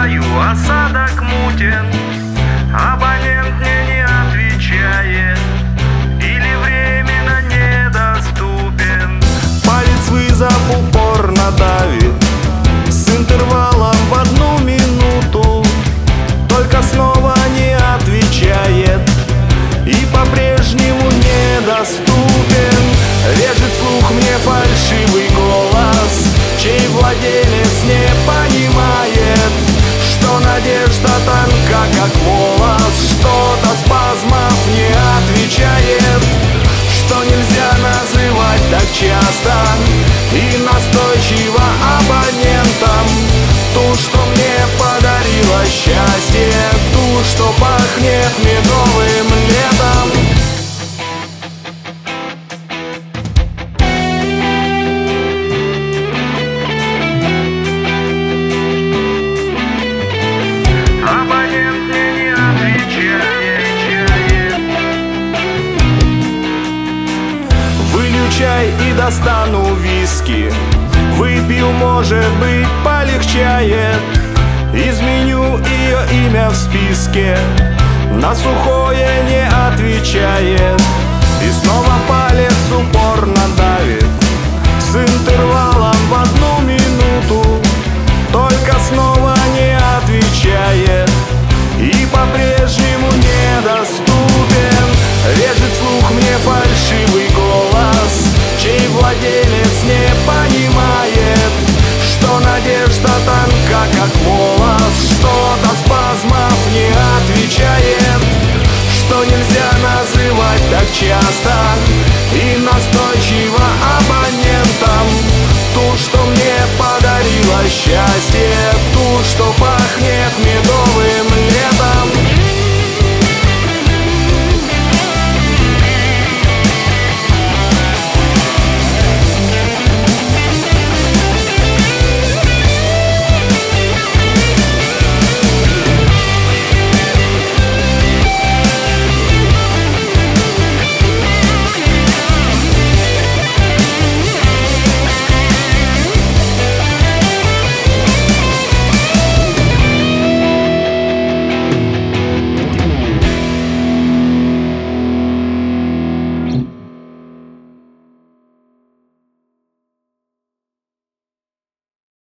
набираю, осадок мутен. Абонент мне не отвечает или временно недоступен. Палец вызов упорно давит с интервалом в 1 минуту, только снова не отвечает и по-прежнему недоступен. Режет слух мне фальшивый голос, чей владелец не понимает, что надежда тонка, как волос, что-то спазмов не отвечает, что нельзя называть так часто и настойчиво абонентом ту, что мне подарила счастье, ту, что пахнет медовым летом. Чай и достану виски, выпью, может быть, полегчает. Изменю ее имя в списке, на сухое не отвечает. И снова палец упорно давит с интервалом в 1 минуту, только снова не отвечает и по-прежнему недоступен. Режет слух мне фальшивый голос, чей владелец не понимает, что надежда тонка, как волос, что до спазмов не отвечает, что нельзя называть так часто и настойчиво абонентом ту, что мне подарила счастье, ту, что